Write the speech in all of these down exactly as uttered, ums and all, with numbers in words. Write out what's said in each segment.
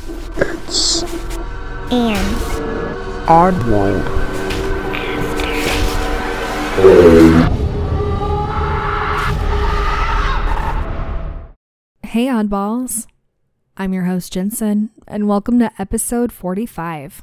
It's and Oddworld. Hey oddballs, I'm your host Jensen, and welcome to episode forty-five.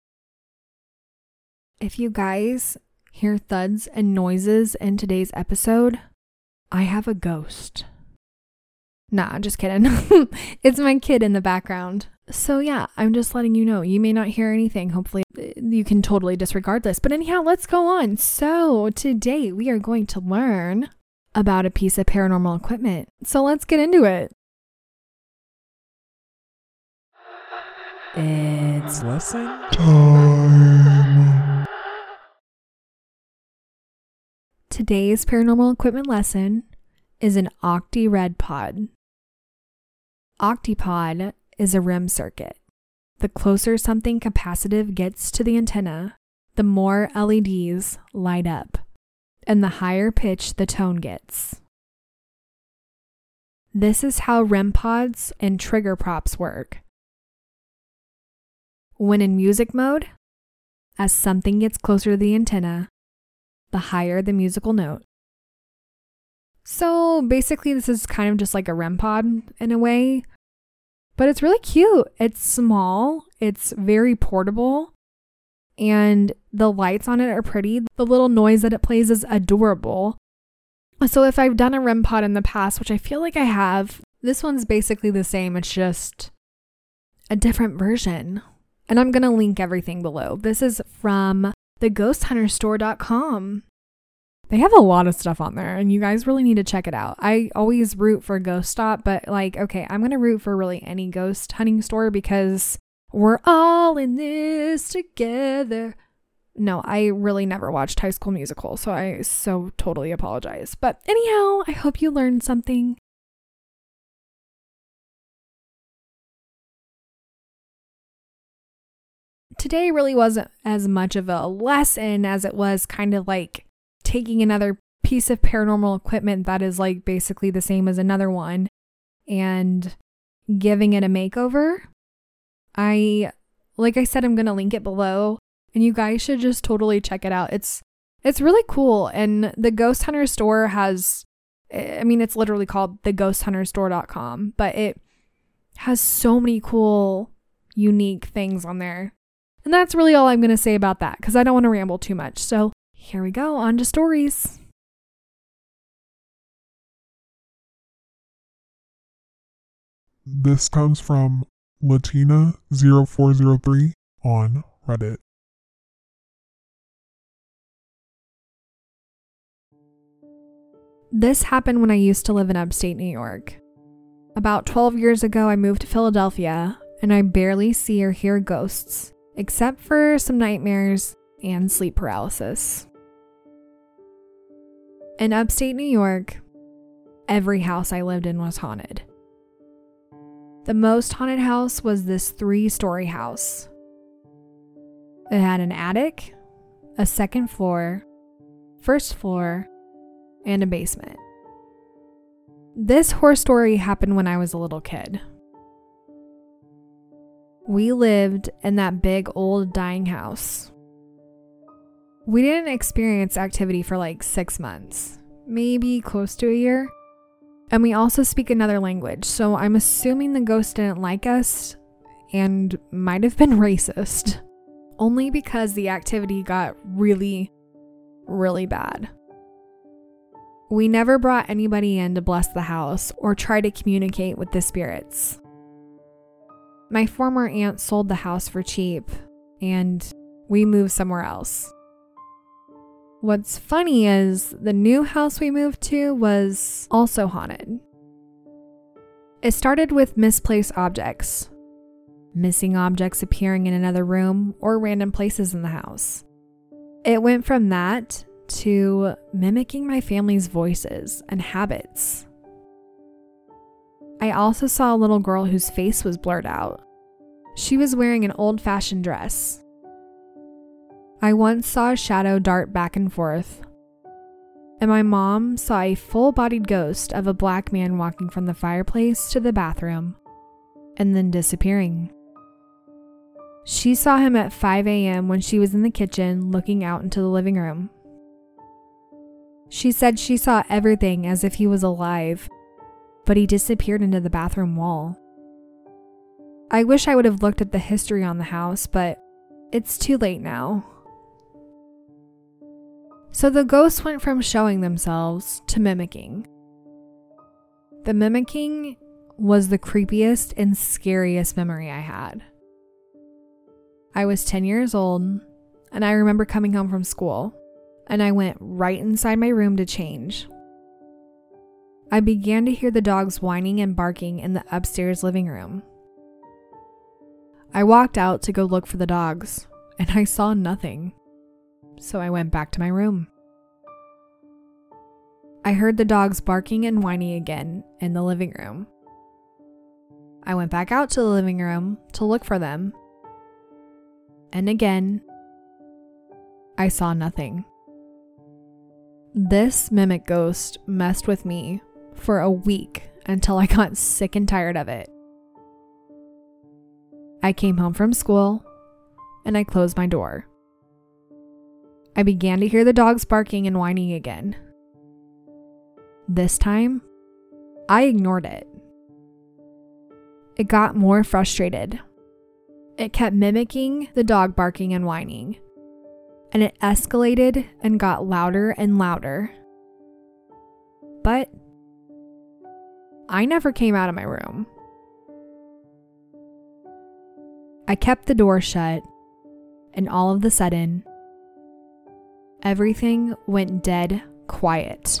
If you guys hear thuds and noises in today's episode, I have a ghost. Nah, I'm just kidding. It's my kid in the background. So yeah, I'm just letting you know. You may not hear anything. Hopefully you can totally disregard this. But anyhow, let's go on. So today we are going to learn about a piece of paranormal equipment. So let's get into it. It's lesson Time. Today's paranormal equipment lesson is an Octi-Red Pod. Octipod is a R E M circuit. The closer something capacitive gets to the antenna, the more L E Ds light up, and the higher pitch the tone gets. This is how R E M pods and trigger props work. When in music mode, as something gets closer to the antenna, the higher the musical note. So basically this is kind of just like a R E M pod in a way, but it's really cute. It's small, it's very portable, and the lights on it are pretty. The little noise that it plays is adorable. So if I've done a R E M pod in the past, which I feel like I have, this one's basically the same. It's just a different version. And I'm going to link everything below. This is from the ghost hunter store dot com. They have a lot of stuff on there and you guys really need to check it out. I always root for Ghost Stop, but like, okay, I'm going to root for really any ghost hunting store because we're all in this together. No, I really never watched High School Musical, so I so totally apologize. But anyhow, I hope you learned something. Today really wasn't as much of a lesson as it was kind of like taking another piece of paranormal equipment that is like basically the same as another one and giving it a makeover. I, like I said, I'm going to link it below and you guys should just totally check it out. It's, it's really cool. And the Ghost Hunter store has, I mean, it's literally called the ghost hunter store dot com, but it has so many cool, unique things on there. And that's really all I'm going to say about that because I don't want to ramble too much. So here we go, on to stories. This comes from Latina zero four zero three on Reddit. This happened when I used to live in upstate New York. About twelve years ago, I moved to Philadelphia and I barely see or hear ghosts, except for some nightmares and sleep paralysis. In upstate New York, every house I lived in was haunted. The most haunted house was this three-story house. It had an attic, a second floor, first floor, and a basement. This horror story happened when I was a little kid. We lived in that big old dying house. We didn't experience activity for like six months, maybe close to a year. And we also speak another language, so I'm assuming the ghost didn't like us and might have been racist. Only because the activity got really, really bad. We never brought anybody in to bless the house or try to communicate with the spirits. My former aunt sold the house for cheap, and we moved somewhere else. What's funny is the new house we moved to was also haunted. It started with misplaced objects, missing objects appearing in another room or random places in the house. It went from that to mimicking my family's voices and habits. I also saw a little girl whose face was blurred out. She was wearing an old-fashioned dress. I once saw a shadow dart back and forth, and my mom saw a full-bodied ghost of a black man walking from the fireplace to the bathroom and then disappearing. She saw him at five a.m. when she was in the kitchen looking out into the living room. She said she saw everything as if he was alive, but he disappeared into the bathroom wall. I wish I would have looked at the history on the house, but it's too late now. So the ghosts went from showing themselves to mimicking. The mimicking was the creepiest and scariest memory I had. I was ten years old, and I remember coming home from school, and I went right inside my room to change. I began to hear the dogs whining and barking in the upstairs living room. I walked out to go look for the dogs, and I saw nothing, so I went back to my room. I heard the dogs barking and whining again in the living room. I went back out to the living room to look for them, and again, I saw nothing. This mimic ghost messed with me for a week until I got sick and tired of it. I came home from school and I closed my door. I began to hear the dogs barking and whining again. This time, I ignored it. It got more frustrated. It kept mimicking the dog barking and whining, and it escalated and got louder and louder. But I never came out of my room. I kept the door shut, and all of a sudden, everything went dead quiet.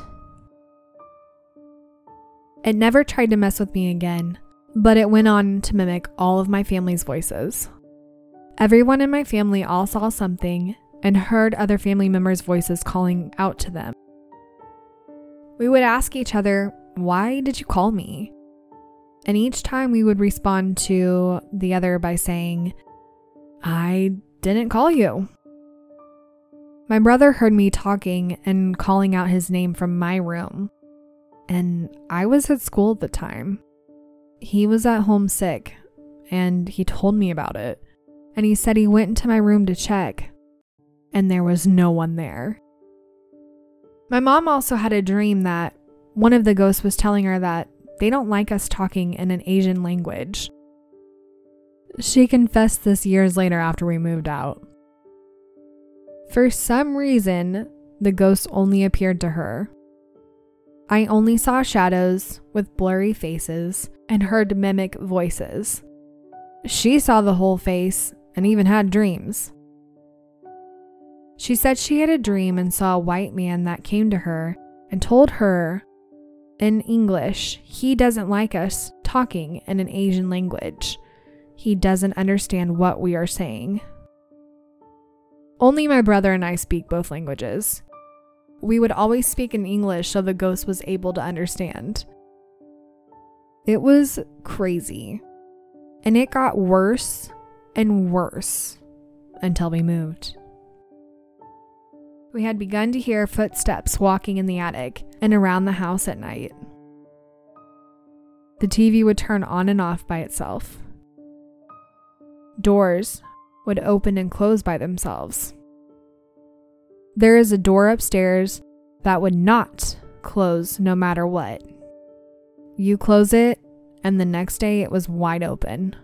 It never tried to mess with me again, but it went on to mimic all of my family's voices. Everyone in my family all saw something and heard other family members' voices calling out to them. We would ask each other, "Why did you call me?" And each time we would respond to the other by saying, "I didn't call you." My brother heard me talking and calling out his name from my room, and I was at school at the time. He was at home sick, and he told me about it, and he said he went into my room to check, and there was no one there. My mom also had a dream that one of the ghosts was telling her that they don't like us talking in an Asian language. She confessed this years later after we moved out. For some reason, the ghost only appeared to her. I only saw shadows with blurry faces and heard mimic voices. She saw the whole face and even had dreams. She said she had a dream and saw a white man that came to her and told her in English he doesn't like us talking in an Asian language. He doesn't understand what we are saying. Only my brother and I speak both languages. We would always speak in English so the ghost was able to understand. It was crazy. And it got worse and worse until we moved. We had begun to hear footsteps walking in the attic and around the house at night. The T V would turn on and off by itself. Doors would open and close by themselves. There is a door upstairs that would not close no matter what. You close it, and the next day it was wide open.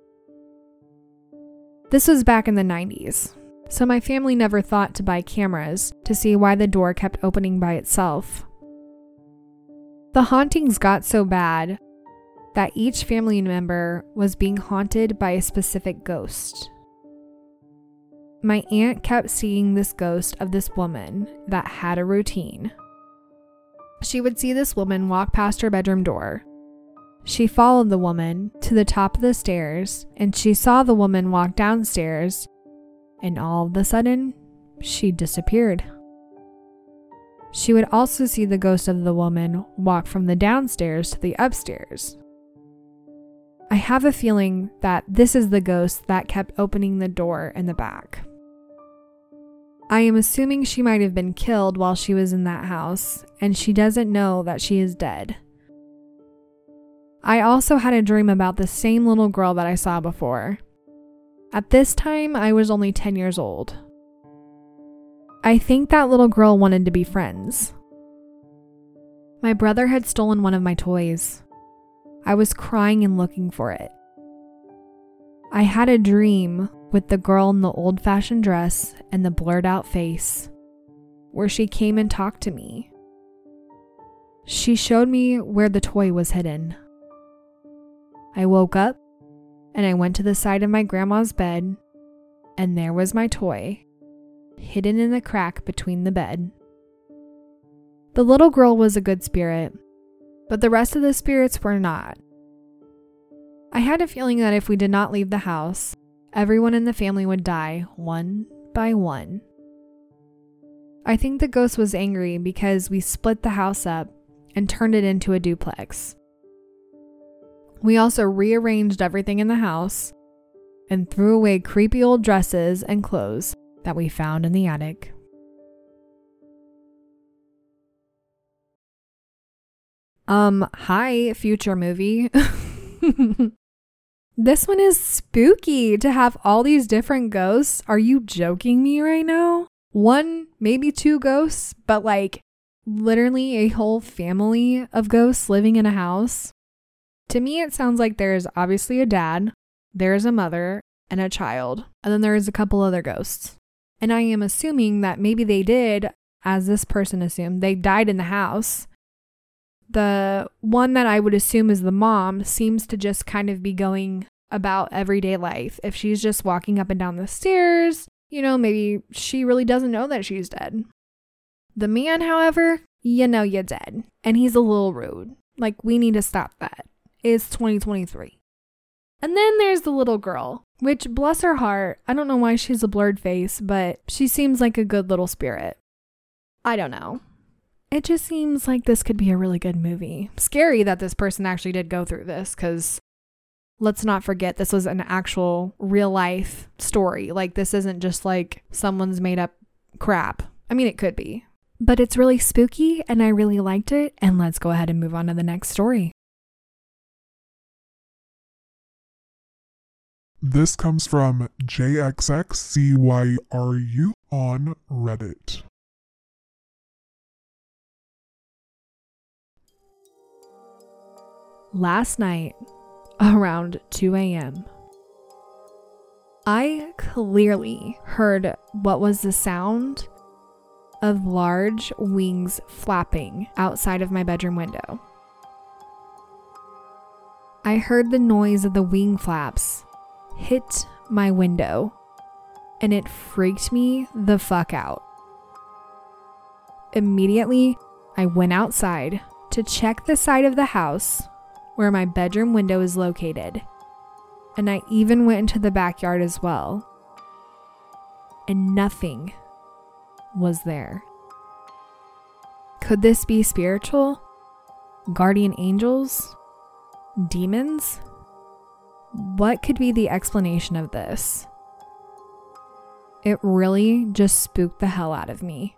This was back in the nineties, so my family never thought to buy cameras to see why the door kept opening by itself. The hauntings got so bad that each family member was being haunted by a specific ghost. My aunt kept seeing this ghost of this woman that had a routine. She would see this woman walk past her bedroom door. She followed the woman to the top of the stairs, and she saw the woman walk downstairs, and all of a sudden, she disappeared. She would also see the ghost of the woman walk from the downstairs to the upstairs. I have a feeling that this is the ghost that kept opening the door in the back. I am assuming she might have been killed while she was in that house, and she doesn't know that she is dead. I also had a dream about the same little girl that I saw before. At this time, I was only ten years old. I think that little girl wanted to be friends. My brother had stolen one of my toys. I was crying and looking for it. I had a dream with the girl in the old-fashioned dress and the blurred-out face, where she came and talked to me. She showed me where the toy was hidden. I woke up and I went to the side of my grandma's bed, and there was my toy, hidden in the crack between the bed. The little girl was a good spirit, but the rest of the spirits were not. I had a feeling that if we did not leave the house, everyone in the family would die one by one. I think the ghost was angry because we split the house up and turned it into a duplex. We also rearranged everything in the house and threw away creepy old dresses and clothes that we found in the attic. Um, hi, future movie. This one is spooky to have all these different ghosts. Are you joking me right now? One, maybe two ghosts, but like literally a whole family of ghosts living in a house. To me, it sounds like there's obviously a dad, there's a mother, and a child, and then there's a couple other ghosts. And I am assuming that maybe they did, as this person assumed, they died in the house. The one that I would assume is the mom seems to just kind of be going about everyday life. If she's just walking up and down the stairs, you know, maybe she really doesn't know that she's dead. The man, however, you know you're dead. And he's a little rude. Like, we need to stop that. It's twenty twenty-three. And then there's the little girl, which, bless her heart, I don't know why she's a blurred face, but she seems like a good little spirit. I don't know. It just seems like this could be a really good movie. Scary that this person actually did go through this, because let's not forget this was an actual real life story. Like, this isn't just like someone's made up crap. I mean, it could be. But it's really spooky and I really liked it. And let's go ahead and move on to the next story. This comes from J X X C Y R U on Reddit. Last night, around two a.m., I clearly heard what was the sound of large wings flapping outside of my bedroom window. I heard the noise of the wing flaps hit my window, and it freaked me the fuck out. Immediately, I went outside to check the side of the house where my bedroom window is located, and I even went into the backyard as well, and nothing was there. Could this be spiritual? Guardian angels? Demons? What could be the explanation of this? It really just spooked the hell out of me.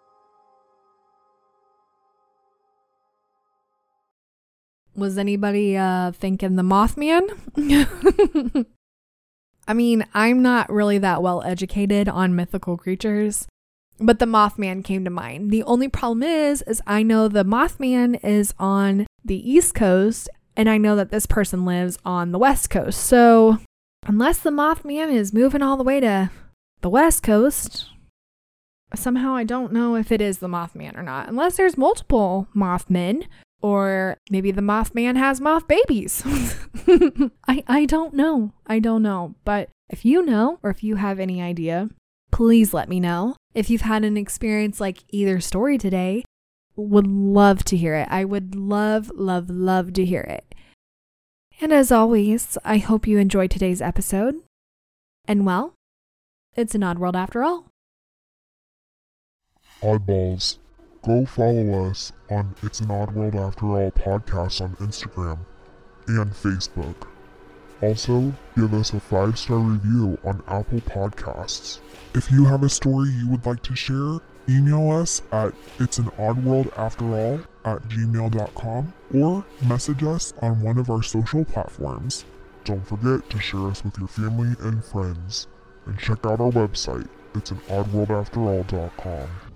Was anybody uh, thinking the Mothman? I mean, I'm not really that well educated on mythical creatures, but the Mothman came to mind. The only problem is, is I know the Mothman is on the East Coast, and I know that this person lives on the West Coast. So unless the Mothman is moving all the way to the West Coast, somehow I don't know if it is the Mothman or not, unless there's multiple Mothmen. Or maybe the Mothman has moth babies. I, I don't know. I don't know. But if you know, or if you have any idea, please let me know. If you've had an experience like either story today, would love to hear it. I would love, love, love to hear it. And as always, I hope you enjoyed today's episode. And well, it's an odd world after all. Oddballs. Go follow us on It's an Odd World After All podcast on Instagram and Facebook. Also, give us a five-star review on Apple Podcasts. If you have a story you would like to share, email us at it's an odd world after all at gmail dot com or message us on one of our social platforms. Don't forget to share us with your family and friends. And check out our website. It's an odd world after all dot com.